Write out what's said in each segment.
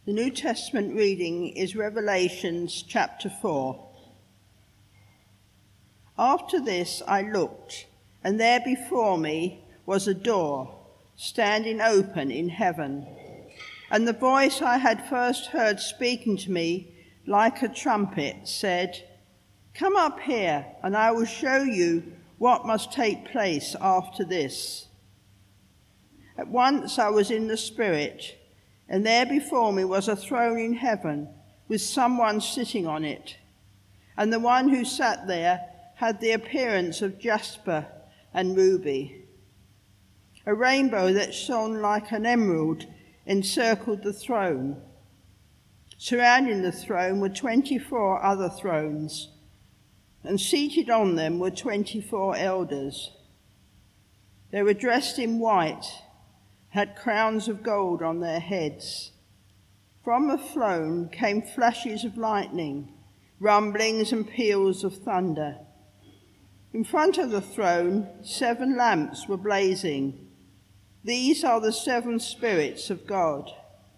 The New Testament reading is Revelations chapter 4. After this I looked, and there before me was a door, standing open in heaven. And the voice I had first heard speaking to me like a trumpet said, "Come up here, and I will show you what must take place after this." At once I was in the Spirit, and there before me was a throne in heaven with someone sitting on it. And the one who sat there had the appearance of jasper and ruby. A rainbow that shone like an emerald encircled the throne. Surrounding the throne were 24 other thrones, and seated on them were 24 elders. They were dressed in white, had crowns of gold on their heads. From the throne came flashes of lightning, rumblings and peals of thunder. In front of the throne, 7 lamps were blazing. These are the 7 spirits of God.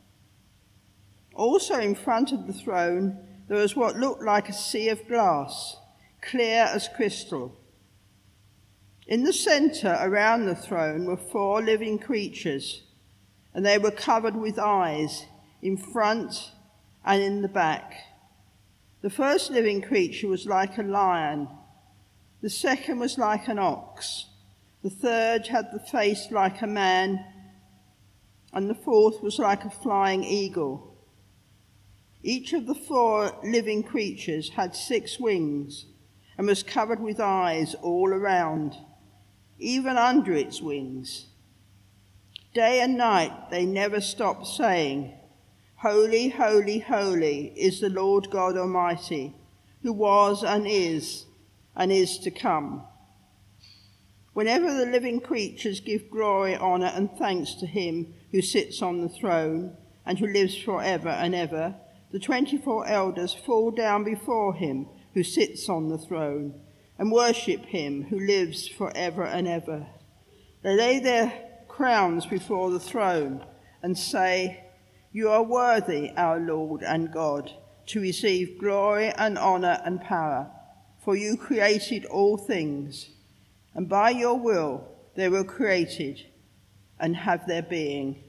Also in front of the throne, there was what looked like a sea of glass, clear as crystal. In the center around the throne were 4 living creatures, and they were covered with eyes in front and in the back. The first living creature was like a lion, the second was like an ox, the third had the face like a man, and the fourth was like a flying eagle. Each of the 4 living creatures had 6 wings and was covered with eyes all around, even under its wings. Day and night they never stopped saying, "Holy, holy, holy is the Lord God Almighty, who was and is to come." Whenever the living creatures give glory, honor, and thanks to him who sits on the throne and who lives forever and ever, the 24 elders fall down before him who sits on the throne and worship him who lives forever and ever. They lay their crowns before the throne and say, "You are worthy, our Lord and God, to receive glory and honor and power, for you created all things, and by your will they were created and have their being."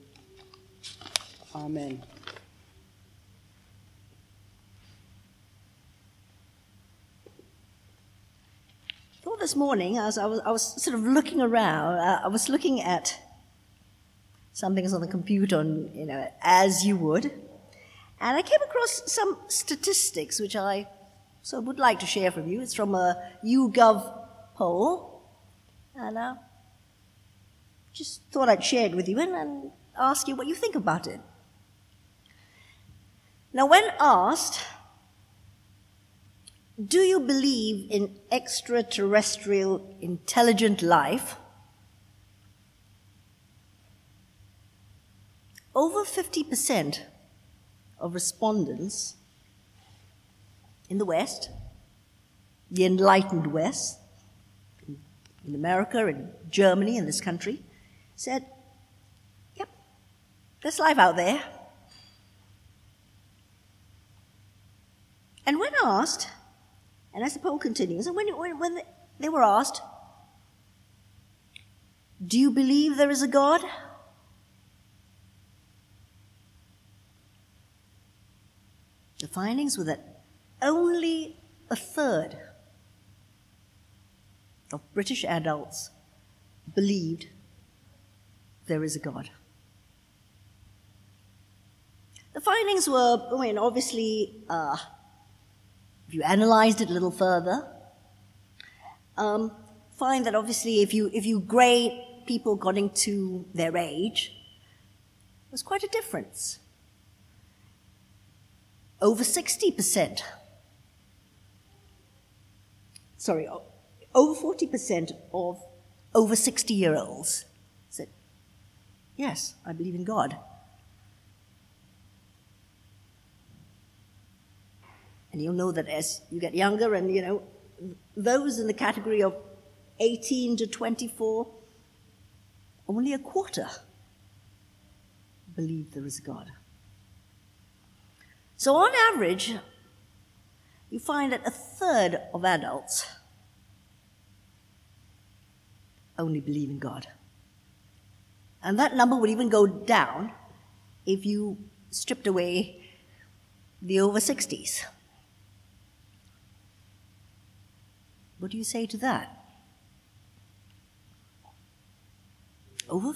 Amen. Well, this morning, as I was sort of looking around, I was looking at some things on the computer, as you would, and I came across some statistics which I would like to share with you. It's from a YouGov poll, and just thought I'd share it with you and ask you what you think about it. Now, when asked, do you believe in extraterrestrial intelligent life? Over 50% of respondents in the West, the enlightened West, in America, in Germany, in this country, said, yep, there's life out there. And when asked, and as the poll continues, and when they were asked, do you believe there is a God? The findings were that only a third of British adults believed there is a God. The findings were, obviously, if you analyzed it a little further, find that obviously if you grade people according to their age, there's quite a difference. Over 40% of over 60-year-olds said, yes, I believe in God. And you'll know that as you get younger and, those in the category of 18 to 24, only a quarter believe there is a God. So on average, you find that a third of adults only believe in God. And that number would even go down if you stripped away the over 60s. What do you say to that? Over?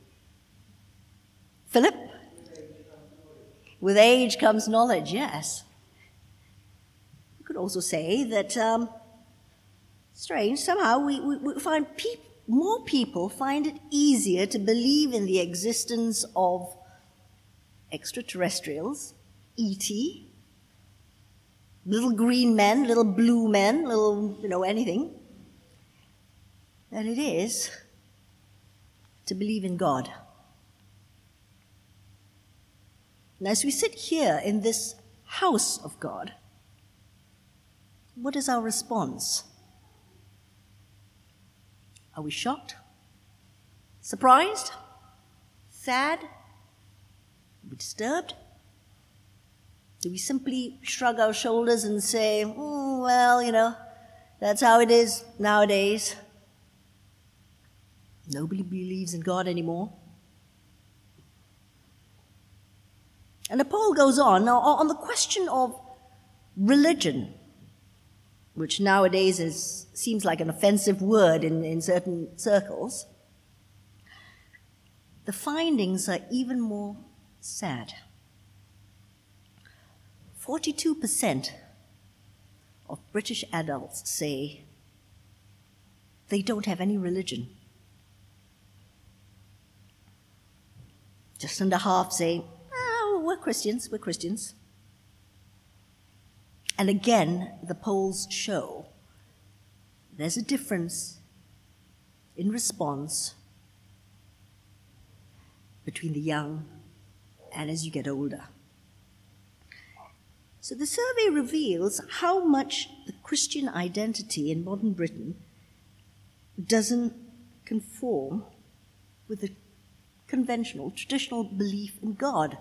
Philip? With age comes knowledge, yes. You could also say that, strange, somehow we find more people find it easier to believe in the existence of extraterrestrials, E.T., little green men, little blue men, little, anything, than it is to believe in God. And as we sit here in this house of God, what is our response? Are we shocked? Surprised? Sad? Are we disturbed? Do we simply shrug our shoulders and say, well, that's how it is nowadays? Nobody believes in God anymore. And the poll goes on. Now, on the question of religion, which nowadays seems like an offensive word in certain circles, the findings are even more sad. 42% of British adults say they don't have any religion. Just under half say, we're Christians. And again, the polls show there's a difference in response between the young and as you get older. So the survey reveals how much the Christian identity in modern Britain doesn't conform with the conventional, traditional belief in God.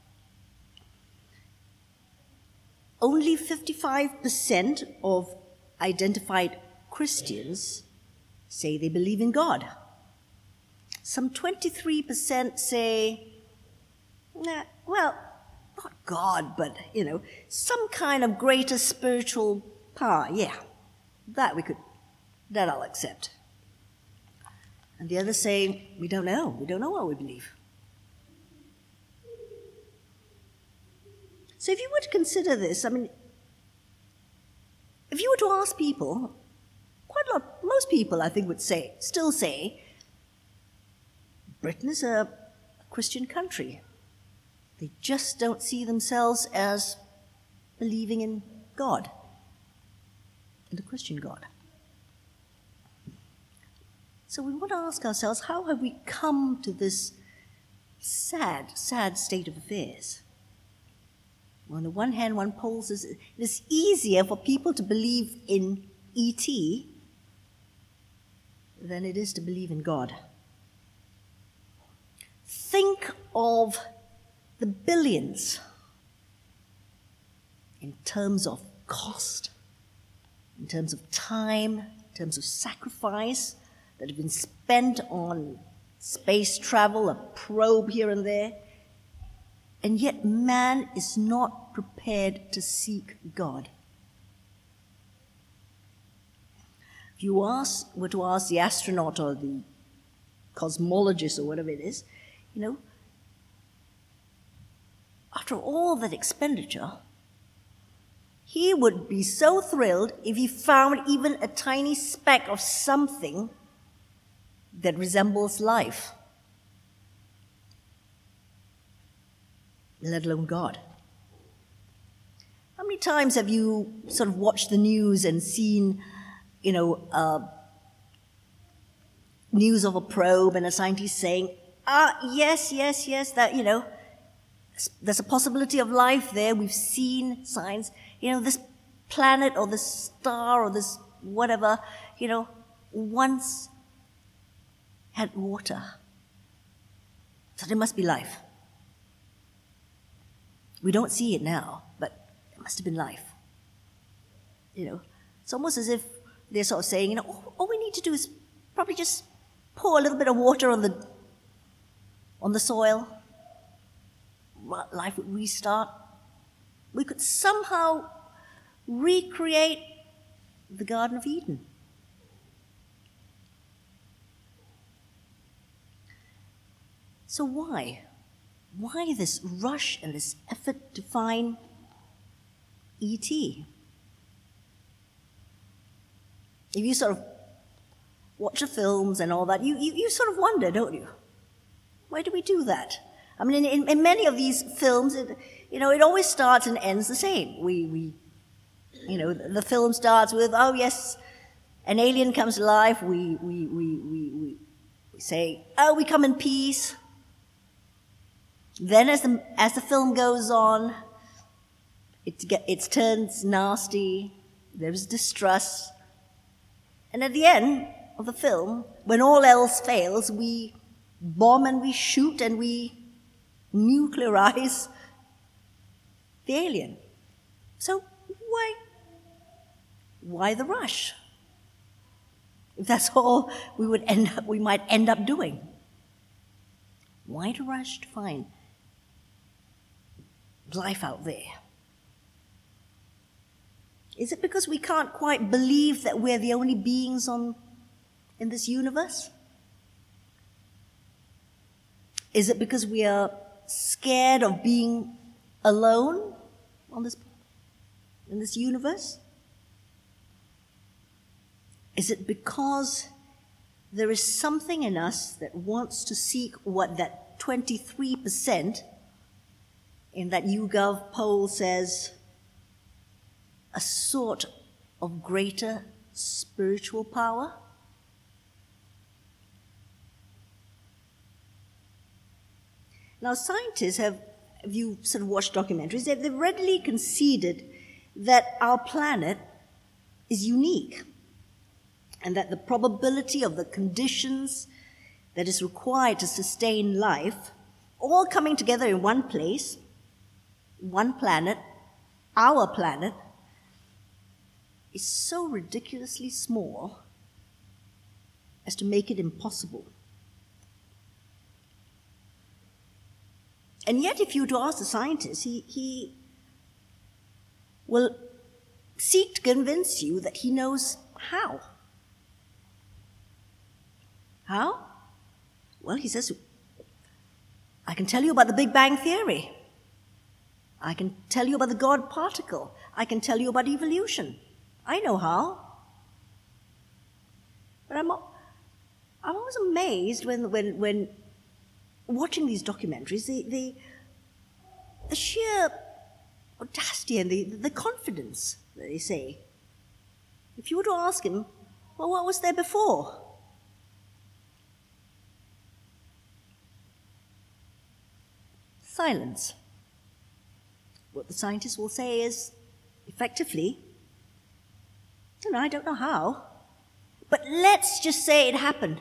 Only 55% of identified Christians say they believe in God. Some 23% say, well, not God, but, some kind of greater spiritual power. Yeah, that I'll accept. And the others say, we don't know what we believe. So if you were to consider this, if you were to ask people, most people I think would still say, Britain is a Christian country. They just don't see themselves as believing in God, in the Christian God. So we want to ask ourselves, how have we come to this sad, sad state of affairs? Well, on the one hand, one poll says it is easier for people to believe in E.T. than it is to believe in God. Think of the billions in terms of cost, in terms of time, in terms of sacrifice that have been spent on space travel, a probe here and there. And yet man is not prepared to seek God. If you were to ask the astronaut or the cosmologist or whatever it is, after all that expenditure, he would be so thrilled if he found even a tiny speck of something that resembles life, let alone God. How many times have you sort of watched the news and seen, news of a probe and a scientist saying, yes, that, there's a possibility of life there. We've seen signs. This planet or this star or this whatever, once had water. So there must be life. We don't see it now, must have been life. It's almost as if they're sort of saying, all we need to do is probably just pour a little bit of water on the soil. Life would restart. We could somehow recreate the Garden of Eden. So why? Why this rush and this effort to find E.T.? If you sort of watch the films and all that, you sort of wonder, don't you? Why do we do that? I mean, in many of these films, it always starts and ends the same. The film starts with, oh yes, an alien comes to life. We say, oh, we come in peace. Then, as the film goes on, it turns nasty. There's distrust. And at the end of the film, when all else fails, we bomb and we shoot and we nuclearize the alien. So why the rush? If that's all we might end up doing. Why the rush to find life out there? Is it because we can't quite believe that we're the only beings in this universe? Is it because we are scared of being alone in this universe? Is it because there is something in us that wants to seek what that 23% in that YouGov poll says, a sort of greater spiritual power? Now, scientists have you sort of watched documentaries, they've readily conceded that our planet is unique and that the probability of the conditions that is required to sustain life all coming together in one place, one planet, our planet, is so ridiculously small as to make it impossible. And yet, if you were to ask the scientist, he will seek to convince you that he knows how. How? Well, he says, I can tell you about the Big Bang Theory. I can tell you about the God particle. I can tell you about evolution. I know how. But I'm always amazed when watching these documentaries, the sheer audacity and the confidence that they say. If you were to ask him, well, what was there before? Silence. What the scientists will say is, effectively, I don't know how, but let's just say it happened.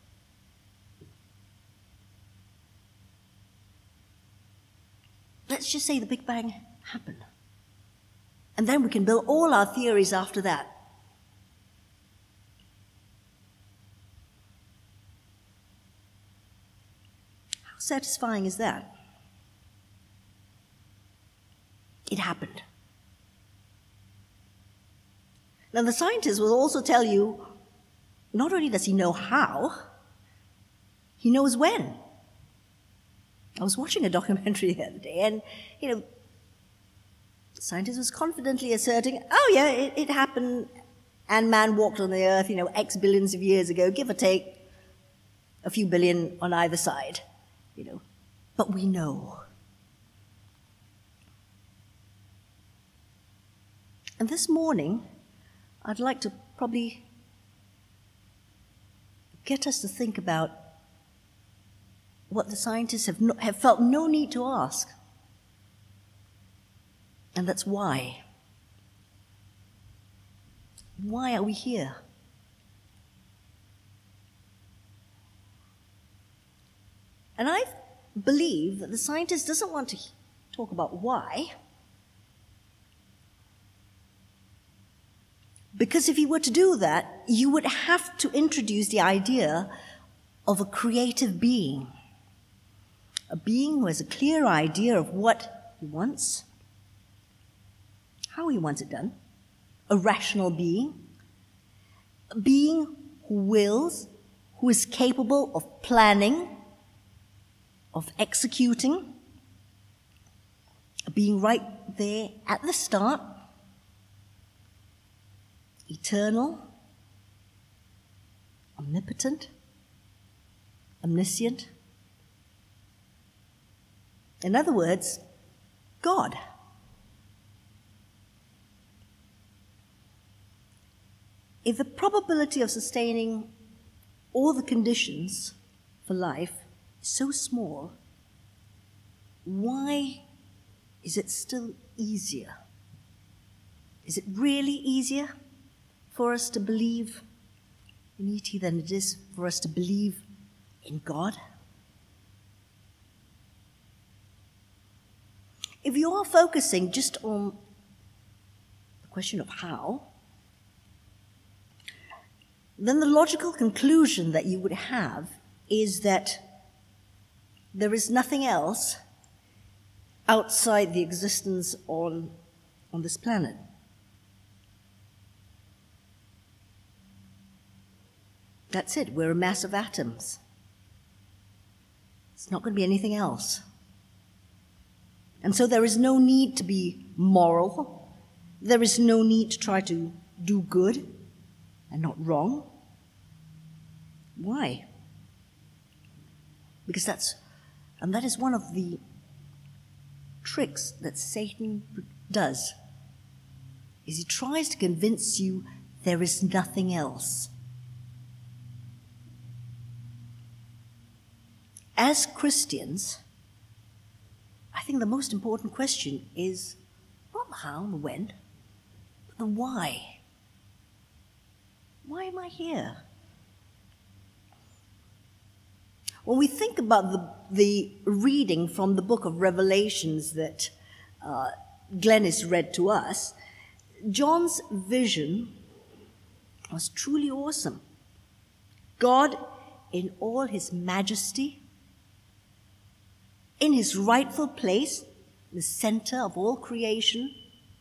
Let's just say the Big Bang happened. And then we can build all our theories after that. How satisfying is that? It happened. Now, the scientist will also tell you, not only does he know how, he knows when. I was watching a documentary the other day, and, the scientist was confidently asserting, oh yeah, it happened, and man walked on the earth, X billions of years ago, give or take a few billion on either side, But we know. And this morning, I'd like to probably get us to think about what the scientists have felt no need to ask. And that's why. Why are we here? And I believe that the scientist doesn't want to talk about why. Because if you were to do that, you would have to introduce the idea of a creative being. A being who has a clear idea of what he wants, how he wants it done. A rational being. A being who wills, who is capable of planning, of executing. A being right there at the start. Eternal, omnipotent, omniscient. In other words, God. If the probability of sustaining all the conditions for life is so small, why is it still easier? Is it really easier for us to believe in E.T. than it is for us to believe in God? If you are focusing just on the question of how, then the logical conclusion that you would have is that there is nothing else outside the existence on this planet. That's it. We're a mass of atoms. It's not going to be anything else. And so there is no need to be moral. There is no need to try to do good and not wrong. Why? Because that is one of the tricks that Satan does, is he tries to convince you there is nothing else. As Christians, I think the most important question is not the how and the when, but the why. Why am I here? When we think about the reading from the book of Revelations that Glennis read to us, John's vision was truly awesome. God in all his majesty, in his rightful place, the center of all creation,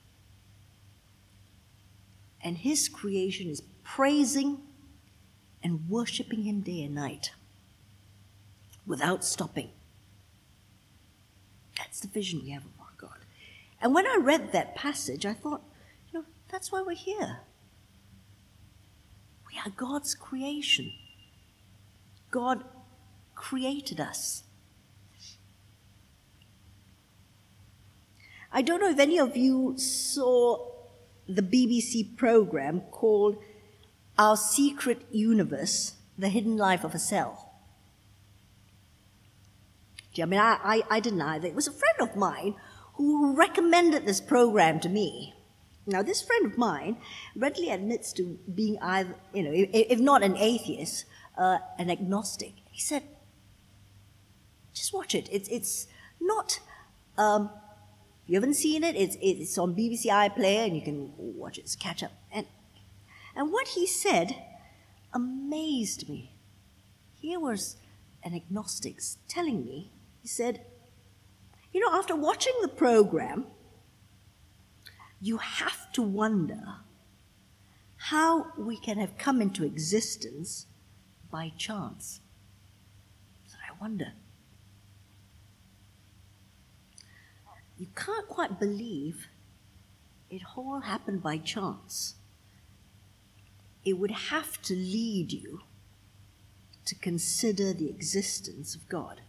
and his creation is praising and worshiping him day and night without stopping. That's the vision we have of our God. And when I read that passage, I thought, that's why we're here. We are God's creation. God created us. I don't know if any of you saw the BBC program called Our Secret Universe, The Hidden Life of a Cell. I mean, I didn't either. It was a friend of mine who recommended this program to me. Now, this friend of mine readily admits to being either, if not an atheist, an agnostic. He said, just watch it. It's not... you haven't seen it, it's on BBC iPlayer, and you can watch it, catch up. And what he said amazed me. Here was an agnostic telling me, he said, after watching the program, you have to wonder how we can have come into existence by chance. So I wonder. You can't quite believe it all happened by chance. It would have to lead you to consider the existence of God.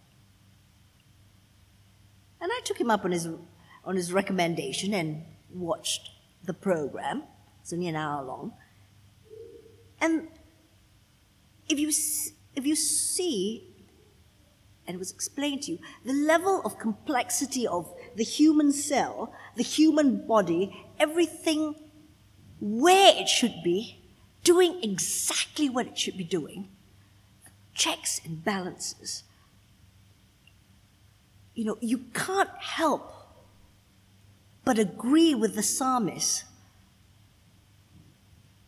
And I took him up on his recommendation and watched the program. It's only an hour long. And if you see, and it was explained to you, the level of complexity of the human cell, the human body, everything where it should be, doing exactly what it should be doing, checks and balances. You can't help but agree with the psalmist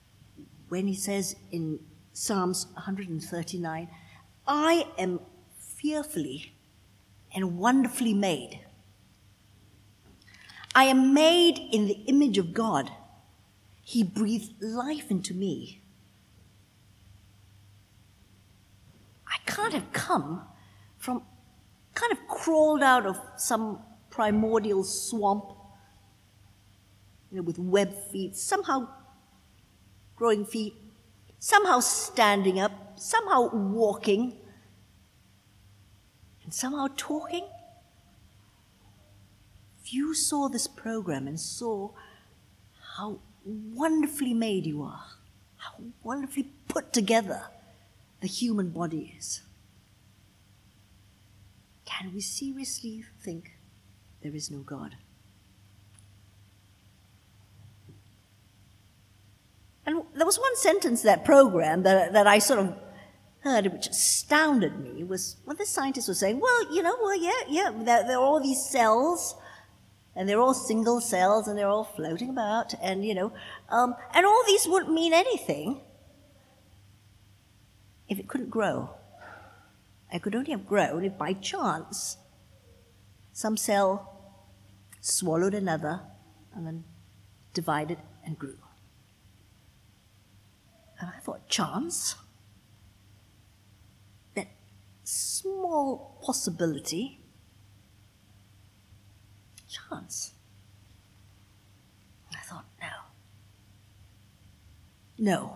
when he says in Psalms 139, I am fearfully and wonderfully made. I am made in the image of God. He breathed life into me. I can't have come from, kind of crawled out of some primordial swamp, with webbed feet, somehow growing feet, somehow standing up, somehow walking, and somehow talking. If you saw this program and saw how wonderfully made you are, how wonderfully put together the human body is, can we seriously think there is no God? And there was one sentence in that program that I sort of heard, which astounded me, was when the scientists were saying, there are all these cells, and they're all single cells, and they're all floating about, and all these wouldn't mean anything if it couldn't grow. It could only have grown if by chance some cell swallowed another and then divided and grew. And I thought, chance? That small possibility? Chance? I thought, no.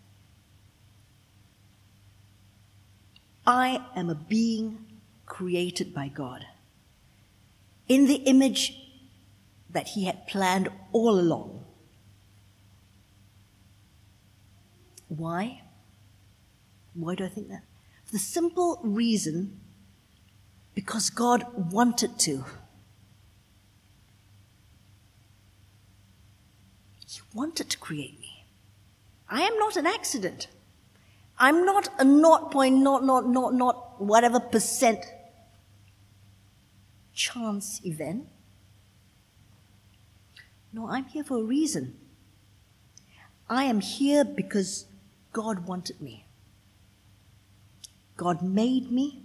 I am a being created by God in the image that He had planned all along. Why? Why do I think that? For the simple reason, because God wanted to. He wanted to create me. I am not an accident. I'm not a whatever percent chance event. No, I'm here for a reason. I am here because God wanted me. God made me.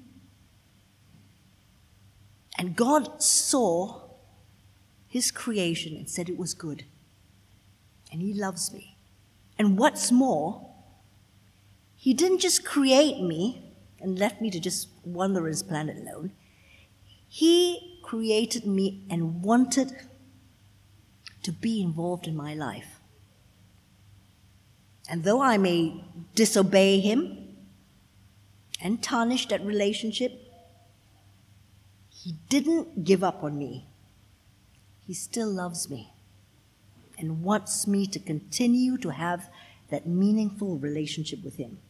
And God saw His creation and said it was good. And He loves me. And what's more, He didn't just create me and left me to just wander on His planet alone. He created me and wanted to be involved in my life. And though I may disobey Him and tarnish that relationship, He didn't give up on me. He still loves me and wants me to continue to have that meaningful relationship with Him.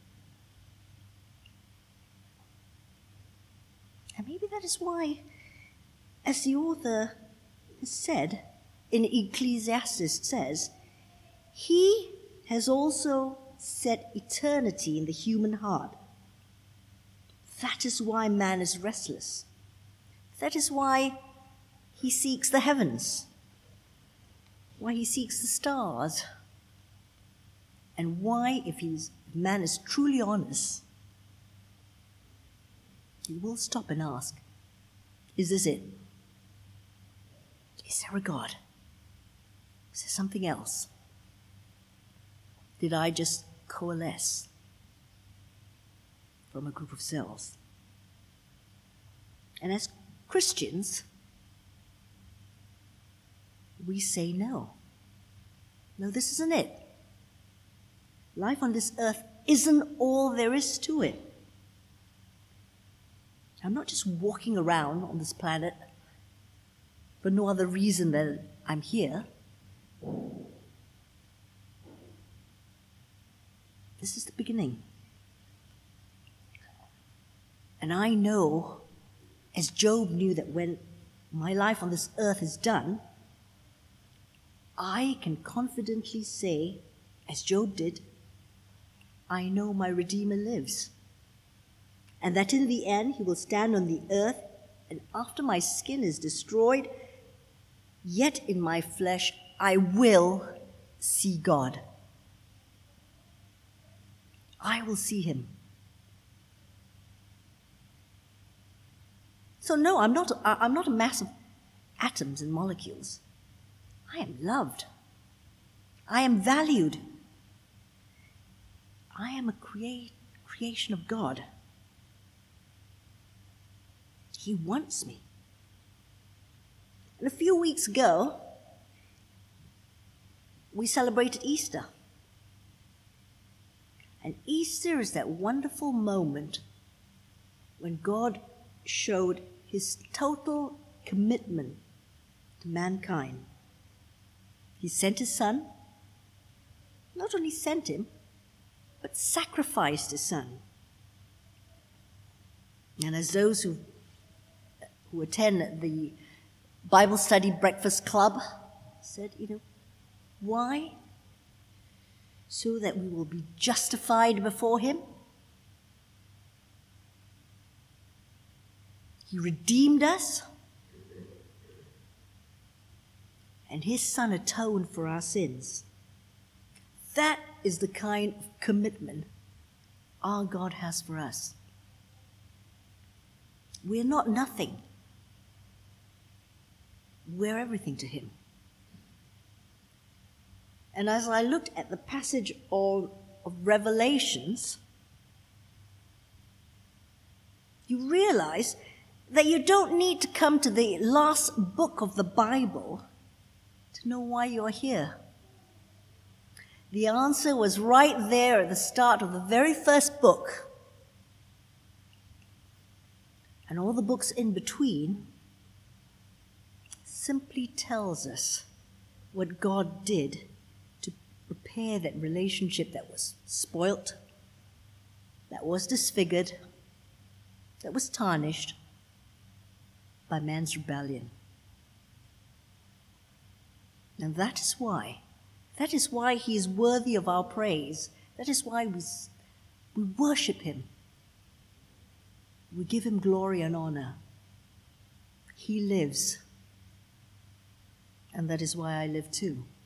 And maybe that is why, as the author has said in Ecclesiastes says, He has also set eternity in the human heart. That is why man is restless. That is why he seeks the heavens, why he seeks the stars, and why, if man is truly honest, he will stop and ask, is this it? Is there a God? Is there something else? Did I just coalesce from a group of cells? And as Christians, we say no. No, this isn't it. Life on this earth isn't all there is to it. I'm not just walking around on this planet for no other reason than I'm here. This is the beginning. And I know, as Job knew, that when my life on this earth is done, I can confidently say, as Job did, I know my Redeemer lives. And that in the end He will stand on the earth, and after my skin is destroyed, yet in my flesh I will see God. I will see him. So no, I'm not a mass of atoms and molecules. I am loved. I am valued. I am a creation of God. He wants me. And a few weeks ago, we celebrated Easter. And Easter is that wonderful moment when God showed his total commitment to mankind. He sent his son, not only sent him, but sacrificed his son. And as those who attend the Bible study breakfast club said, why? So that we will be justified before him. He redeemed us, and his son atoned for our sins. That is the kind of commitment our God has for us. We're not nothing. We're everything to him. And as I looked at the passage of Revelations, you realize that you don't need to come to the last book of the Bible to know why you're here. The answer was right there at the start of the very first book. And all the books in between simply tells us what God did to prepare that relationship that was spoilt, that was disfigured, that was tarnished by man's rebellion. And that is why he is worthy of our praise. That is why we worship him. We give him glory and honor. He lives. And that is why I live too.